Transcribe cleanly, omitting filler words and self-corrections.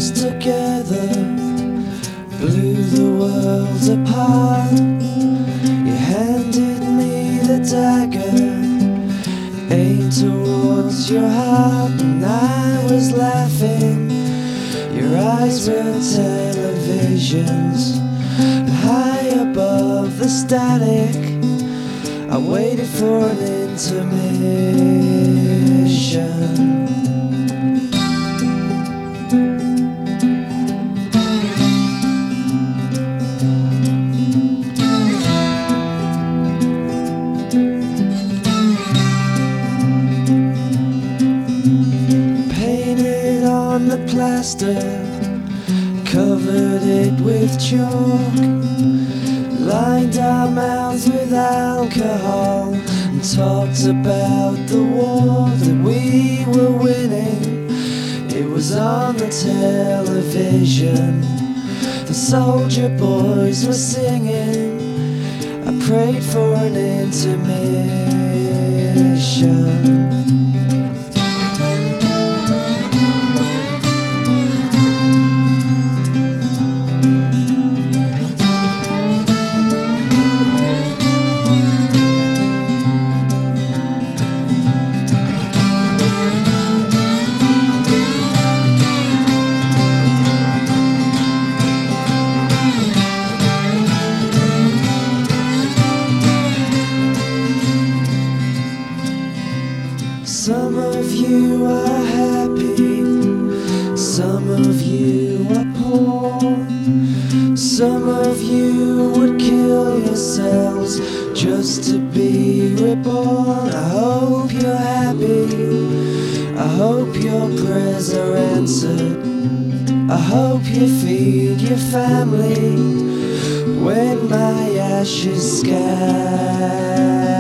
nails together, blew the world apart. You handed me the dagger, aimed towards your heart, and I was laughing. Your eyes were televisions, high above the static. I waited for an intermission. Painted on the plaster, covered it with chalk, lined our mouths with alcohol, and talked about the war that we were winning. It was on the television, the soldier boys were singing. I prayed for an intermission. Some of you are happy, some of you are poor. Some of you would kill yourselves just to be reborn. I hope you're happy, I hope your prayers are answered. I hope you feed your family when my ashes scatter.